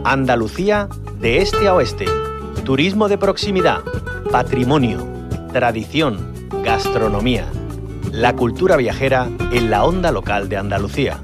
Andalucía de este a oeste. Turismo de proximidad, patrimonio, tradición, gastronomía. La cultura viajera en la onda local de Andalucía.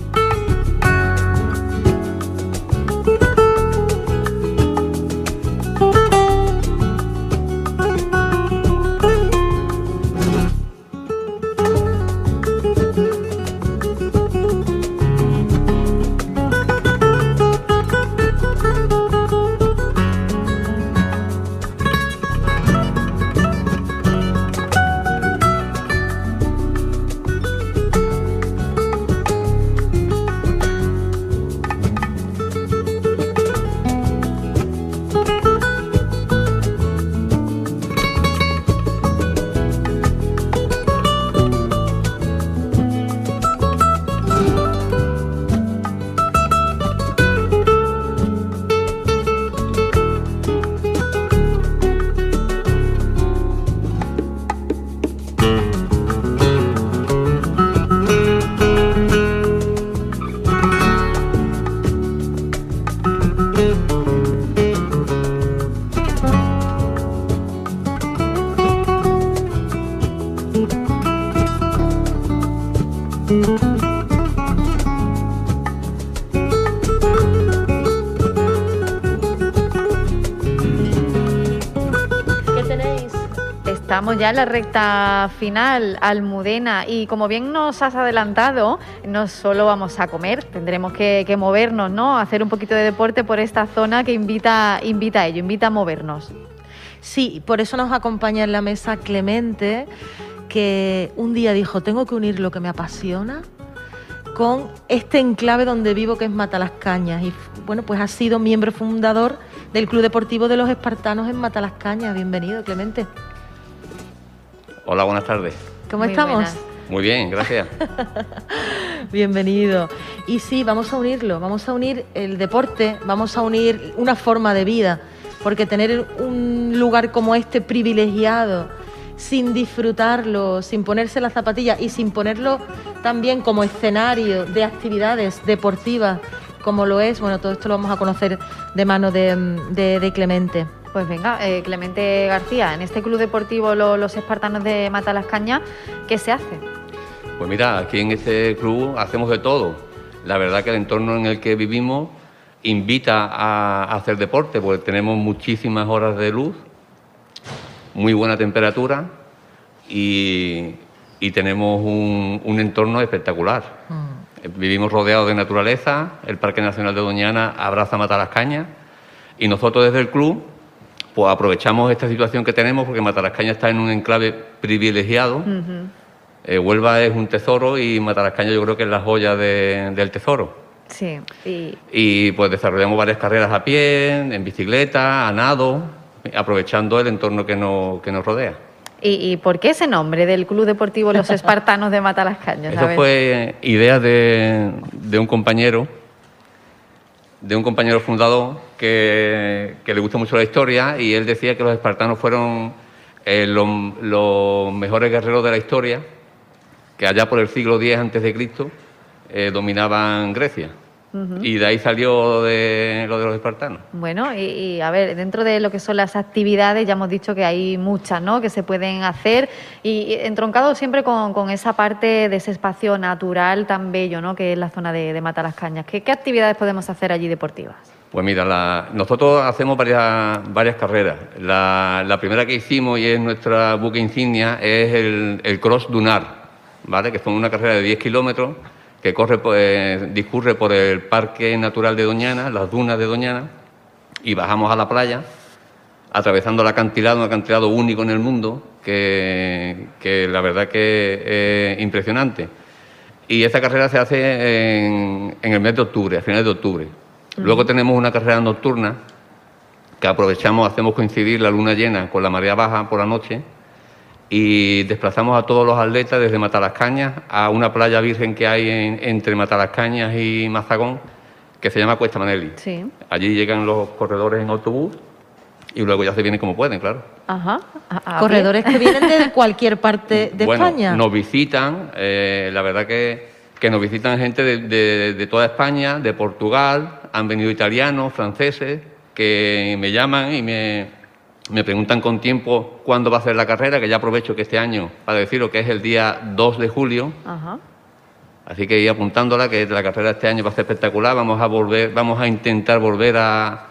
Estamos ya en la recta final, Almudena, y como bien nos has adelantado, no solo vamos a comer, tendremos que movernos, ¿no? Hacer un poquito de deporte por esta zona que invita a ello, invita a movernos. Sí, por eso nos acompaña en la mesa Clemente, que un día dijo, tengo que unir lo que me apasiona con este enclave donde vivo, que es Matalascañas. Y bueno, pues ha sido miembro fundador del Club Deportivo de los Espartanos en Matalascañas. Bienvenido, Clemente. Hola, buenas tardes. ¿Cómo estamos? Buenas. Muy bien, gracias. Bienvenido. Y sí, vamos a unirlo, vamos a unir el deporte, vamos a unir una forma de vida, porque tener un lugar como este privilegiado, sin disfrutarlo, sin ponerse las zapatillas y sin ponerlo también como escenario de actividades deportivas, como lo es, bueno, todo esto lo vamos a conocer de mano de Clemente. Pues venga, Clemente García, en este Club Deportivo Los Espartanos de Matalascañas, ¿qué se hace? Pues mira, aquí en este club hacemos de todo. La verdad que el entorno en el que vivimos invita a hacer deporte, porque tenemos muchísimas horas de luz, muy buena temperatura y tenemos un entorno espectacular. Vivimos rodeados de naturaleza, el Parque Nacional de Doñana abraza Matalascañas y nosotros desde el club pues aprovechamos esta situación que tenemos, porque Matalascañas está en un enclave privilegiado. Huelva es un tesoro y Matalascañas yo creo que es la joya del tesoro. Sí. Y pues desarrollamos varias carreras a pie, en bicicleta, a nado, aprovechando el entorno que nos rodea. ¿Y por qué ese nombre del Club Deportivo Los Espartanos de Matalascañas? Eso fue idea de un compañero fundador que le gusta mucho la historia, y él decía que los espartanos fueron los mejores guerreros de la historia, que allá por el siglo X a.C. Dominaban Grecia. Y de ahí salió lo de los espartanos. Bueno, y a ver, dentro de lo que son las actividades, ya hemos dicho que hay muchas, ¿no?, que se pueden hacer, y entroncado siempre con esa parte de ese espacio natural tan bello, ¿no?, que es la zona de Matalascañas. ¿Qué actividades podemos hacer allí deportivas? Pues mira, nosotros hacemos varias carreras. La primera que hicimos, y es nuestra buque insignia, es el Cross Dunar, ¿vale?, que son una carrera de 10 kilómetros que discurre por el Parque Natural de Doñana, las dunas de Doñana, y bajamos a la playa, atravesando el acantilado, un acantilado único en el mundo, que la verdad que es impresionante. Y esta carrera se hace en el mes de octubre, a finales de octubre. Luego tenemos una carrera nocturna que aprovechamos, hacemos coincidir la luna llena con la marea baja por la noche, y desplazamos a todos los atletas desde Matalascañas a una playa virgen que hay entre Matalascañas y Mazagón, que se llama Cuesta Maneli. Sí. Allí llegan los corredores en autobús y luego ya se vienen como pueden, claro. Ajá. Corredores que vienen de cualquier parte de España. Nos visitan, la verdad que nos visitan gente de toda España, de Portugal, han venido italianos, franceses, que me llaman y me preguntan con tiempo cuándo va a ser la carrera, que ya aprovecho que este año para deciros que es el día 2 de julio. Ajá. Así que ir apuntándola, que la carrera este año va a ser espectacular. Vamos a intentar volver a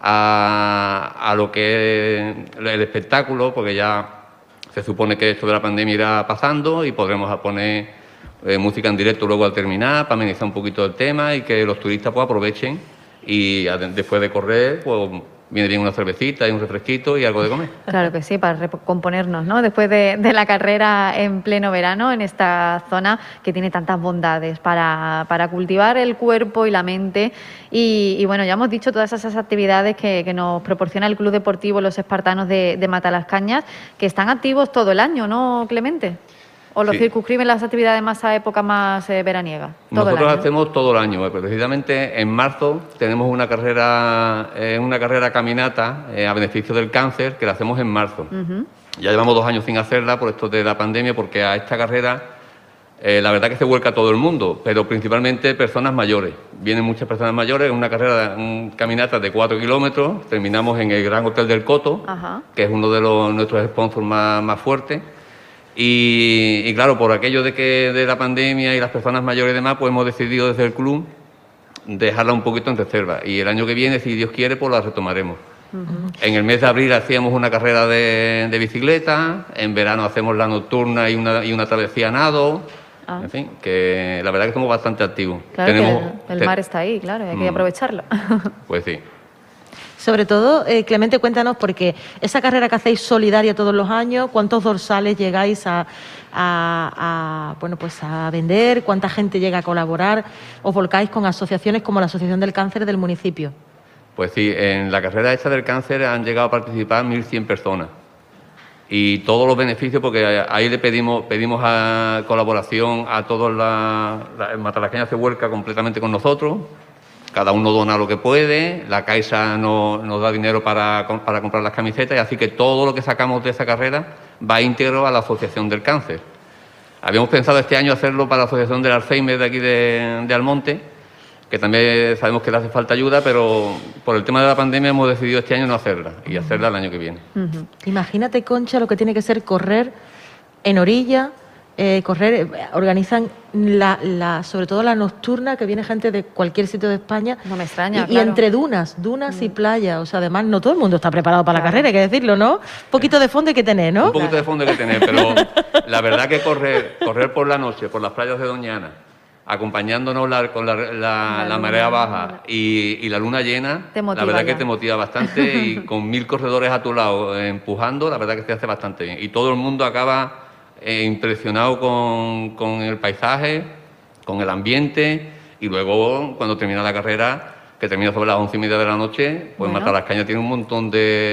lo que es el espectáculo, porque ya se supone que esto de la pandemia irá pasando y podremos poner música en directo luego al terminar para amenizar un poquito el tema y que los turistas pues aprovechen y después de correr pues viene bien una cervecita y un refresquito y algo de comer. Claro que sí, para recomponernos, ¿no? Después de la carrera en pleno verano, en esta zona que tiene tantas bondades para cultivar el cuerpo y la mente. Y bueno, ya hemos dicho todas esas actividades que nos proporciona el Club Deportivo Los Espartanos de Matalascañas, que están activos todo el año, ¿no, Clemente? ¿O lo circunscriben las actividades más a época más veraniega? Nosotros hacemos todo el año. Precisamente en marzo tenemos una carrera caminata a beneficio del cáncer que la hacemos en marzo. Ya llevamos 2 años sin hacerla por esto de la pandemia, porque a esta carrera la verdad que se vuelca todo el mundo, pero principalmente personas mayores. Vienen muchas personas mayores, es una caminata de 4 kilómetros. Terminamos en el Gran Hotel del Coto, que es uno de nuestros sponsors más fuertes. Y claro, por aquello de la pandemia y las personas mayores y demás, pues hemos decidido desde el club dejarla un poquito en reserva. Y el año que viene, si Dios quiere, pues la retomaremos. En el mes de abril hacíamos una carrera de bicicleta, en verano hacemos la nocturna y una travesía a nado. En fin, que la verdad que estamos bastante activos. Claro, que el mar está ahí, claro, hay que aprovecharlo. Pues sí. Sobre todo, Clemente, cuéntanos, porque esa carrera que hacéis solidaria todos los años, ¿cuántos dorsales llegáis a vender? ¿Cuánta gente llega a colaborar? ¿Os volcáis con asociaciones como la Asociación del Cáncer del municipio? Pues sí, en la carrera esta del cáncer han llegado a participar 1.100 personas. Y todos los beneficios, porque ahí le pedimos a colaboración a todos el Matalascañas se vuelca completamente con nosotros. Cada uno dona lo que puede, la Caixa nos da dinero para comprar las camisetas, y así que todo lo que sacamos de esa carrera va íntegro a la Asociación del Cáncer. Habíamos pensado este año hacerlo para la Asociación del Alzheimer de aquí de Almonte, que también sabemos que le hace falta ayuda, pero por el tema de la pandemia hemos decidido este año no hacerla y hacerla el año que viene. Imagínate, Concha, lo que tiene que ser correr en orilla. Organizan sobre todo la nocturna, que viene gente de cualquier sitio de España. No me extraña, y entre dunas y playas. O sea, además no todo el mundo está preparado para la carrera, hay que decirlo, ¿no? Un poquito de fondo hay que tener, ¿no? Un poquito de fondo hay que tener, pero la verdad que correr por la noche, por las playas de Doñana, acompañándonos con la marea baja y la luna llena, la verdad que te motiva bastante, y con 1.000 corredores a tu lado empujando, la verdad que te hace bastante bien. Y todo el mundo acaba impresionado con el paisaje, con el ambiente, y luego cuando termina la carrera, que termina sobre las 11:30 de la noche, pues Matalascañas tiene un montón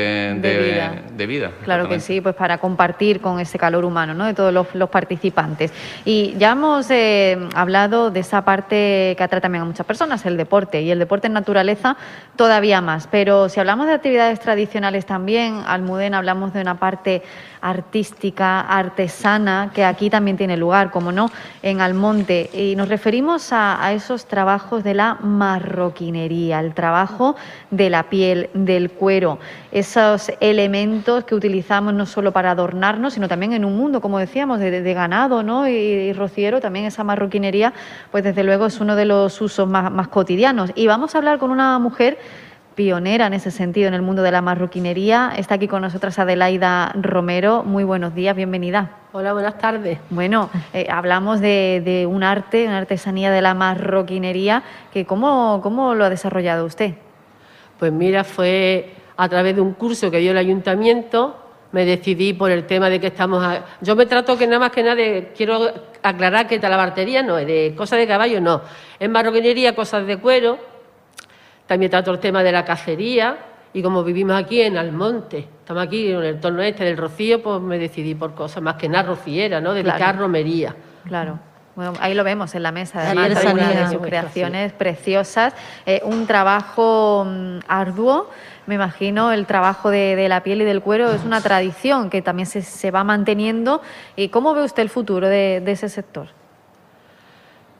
de vida. Claro que sí, pues para compartir con ese calor humano, ¿no?, de todos los participantes. Y ya hemos hablado de esa parte que atrae también a muchas personas, el deporte, y el deporte en naturaleza todavía más. Pero si hablamos de actividades tradicionales también, Almudena, hablamos de una parte artística, artesana, que aquí también tiene lugar, como no, en Almonte. Y nos referimos a esos trabajos de la marroquinería, el trabajo de la piel, del cuero, esos elementos que utilizamos no solo para adornarnos, sino también en un mundo, como decíamos, de ganado, ¿no?, y rociero. También esa marroquinería, pues desde luego es uno de los usos más cotidianos. Y vamos a hablar con una mujer pionera en ese sentido, en el mundo de la marroquinería. Está aquí con nosotras Adelaida Romero. Muy buenos días, bienvenida. Hola, buenas tardes. Bueno, hablamos de un arte, una artesanía de la marroquinería, que ¿cómo lo ha desarrollado usted? Pues mira, fue a través de un curso que dio el ayuntamiento. Me decidí por el tema de que yo me trato que nada más que nada quiero aclarar que talabartería no es de cosas de caballo, no. Es marroquinería, cosas de cuero. También trato el tema de la cacería, y como vivimos aquí en Almonte, estamos aquí en el entorno del Rocío, pues me decidí por cosas más que nada rociera, ¿no?, dedicar romería. Claro. Bueno, ahí lo vemos en la mesa, además, algunas de sus creaciones preciosas. Un trabajo arduo, me imagino. El trabajo de la piel y del cuero es una tradición que también se va manteniendo. ¿Y cómo ve usted el futuro de ese sector?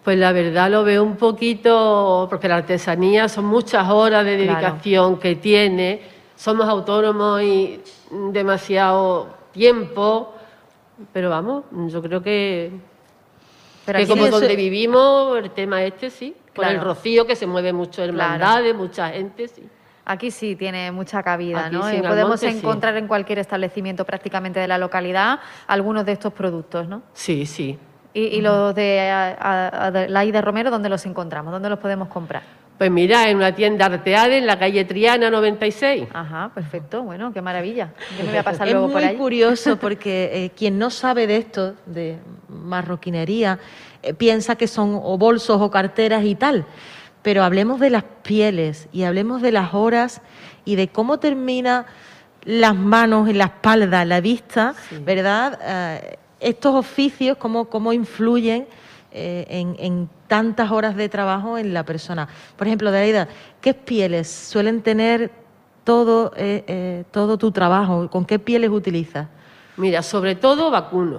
Pues la verdad lo veo un poquito, porque la artesanía son muchas horas de dedicación que tiene, somos autónomos y demasiado tiempo, pero vamos, yo creo que como donde vivimos, el tema sí, por el Rocío, que se mueve mucho hermandades, mucha gente, sí. Aquí sí tiene mucha cabida, Aquí ¿no? sí, Y en encontrar Almonte, en cualquier establecimiento prácticamente de la localidad algunos de estos productos, ¿no? Sí, sí. Y los de Adelaida Romero, ¿dónde los encontramos? ¿Dónde los podemos comprar? Pues mira, en una tienda Arteade, en la calle Triana 96. Ajá, perfecto. Bueno, qué maravilla. Yo me voy a pasar luego por ahí. Es muy curioso porque quien no sabe de esto, de marroquinería, piensa que son o bolsos o carteras y tal. Pero hablemos de las pieles y hablemos de las horas y de cómo termina las manos en la espalda, en la vista, ¿verdad? Estos oficios, cómo influyen en tantas horas de trabajo en la persona. Por ejemplo, Adelaida, ¿qué pieles suelen tener todo tu trabajo? ¿Con qué pieles utilizas? Mira, sobre todo vacuno,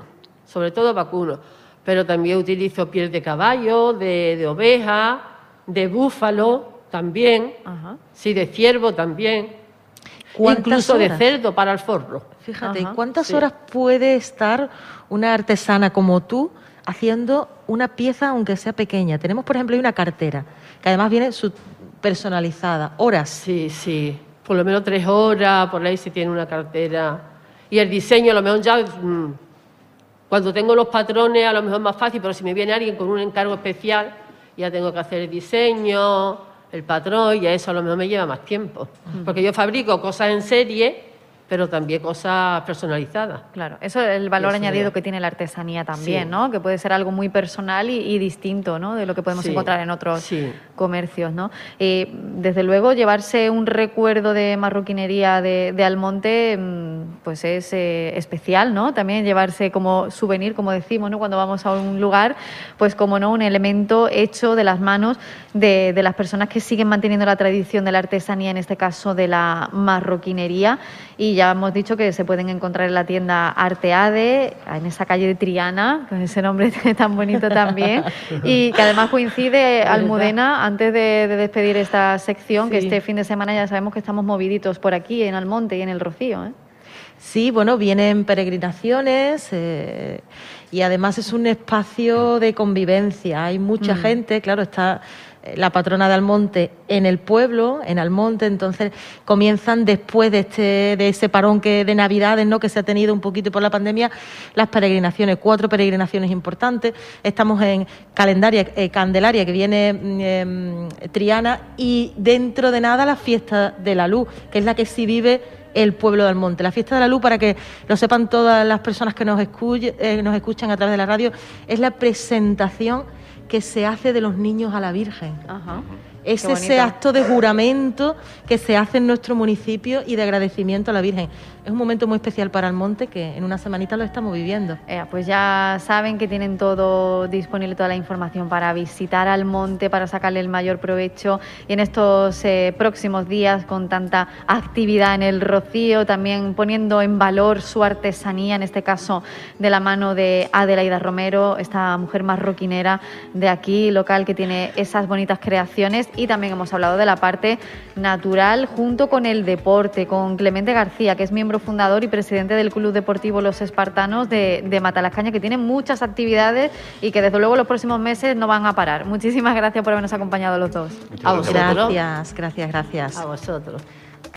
pero también utilizo piel de caballo, de oveja, de búfalo también, sí, de ciervo también, incluso de cerdo para el forro. Fíjate, ¿cuántas horas puede estar una artesana como tú haciendo una pieza, aunque sea pequeña? Tenemos, por ejemplo, una cartera, que además viene personalizada. ¿Horas? Sí, sí. Por lo menos 3 horas, por ahí se tiene una cartera. Y el diseño, a lo mejor ya, cuando tengo los patrones, a lo mejor es más fácil, pero si me viene alguien con un encargo especial, ya tengo que hacer el diseño, el patrón, y a eso a lo mejor me lleva más tiempo. Porque yo fabrico cosas en serie, pero también cosas personalizadas. Claro, eso es el valor añadido que tiene la artesanía también, ¿no? Que puede ser algo muy personal y distinto, ¿no? De lo que podemos encontrar en otros comercios, ¿no? Desde luego, llevarse un recuerdo de marroquinería de Almonte, pues es especial, ¿no? También llevarse como souvenir, como decimos, ¿no? Cuando vamos a un lugar, pues como no, un elemento hecho de las manos de las personas que siguen manteniendo la tradición de la artesanía, en este caso de la marroquinería. Y ya hemos dicho que se pueden encontrar en la tienda Arteade, en esa calle de Triana, con ese nombre tan bonito también, y que además coincide, Almudena, antes de despedir esta sección, que este fin de semana ya sabemos que estamos moviditos por aquí, en Almonte y en el Rocío, ¿eh? Sí, bueno, vienen peregrinaciones y además es un espacio de convivencia. Hay mucha gente, claro, está la patrona de Almonte en el pueblo, en Almonte, entonces comienzan después de ese parón de Navidades, ¿no?, que se ha tenido un poquito por la pandemia, las peregrinaciones, 4 peregrinaciones importantes. Estamos en Candelaria, que viene Triana, y dentro de nada la fiesta de la luz, que es la que sí vive el pueblo de Almonte. La fiesta de la luz, para que lo sepan todas las personas que nos escuchan a través de la radio, es la presentación que se hace de los niños a la Virgen. Es ese acto de juramento que se hace en nuestro municipio y de agradecimiento a la Virgen. Es un momento muy especial para Almonte, que en una semanita lo estamos viviendo. Pues ya saben que tienen todo disponible, toda la información para visitar Almonte, para sacarle el mayor provecho. Y en estos próximos días, con tanta actividad en el Rocío, también poniendo en valor su artesanía, en este caso de la mano de Adelaida Romero, esta mujer marroquinera de aquí, local, que tiene esas bonitas creaciones. Y también hemos hablado de la parte natural junto con el deporte, con Clemente García, que es miembro fundador y presidente del Club Deportivo Los Espartanos de Matalascaña, que tiene muchas actividades y que desde luego los próximos meses no van a parar. Muchísimas gracias por habernos acompañado los dos. A vosotros. Gracias. A vosotros.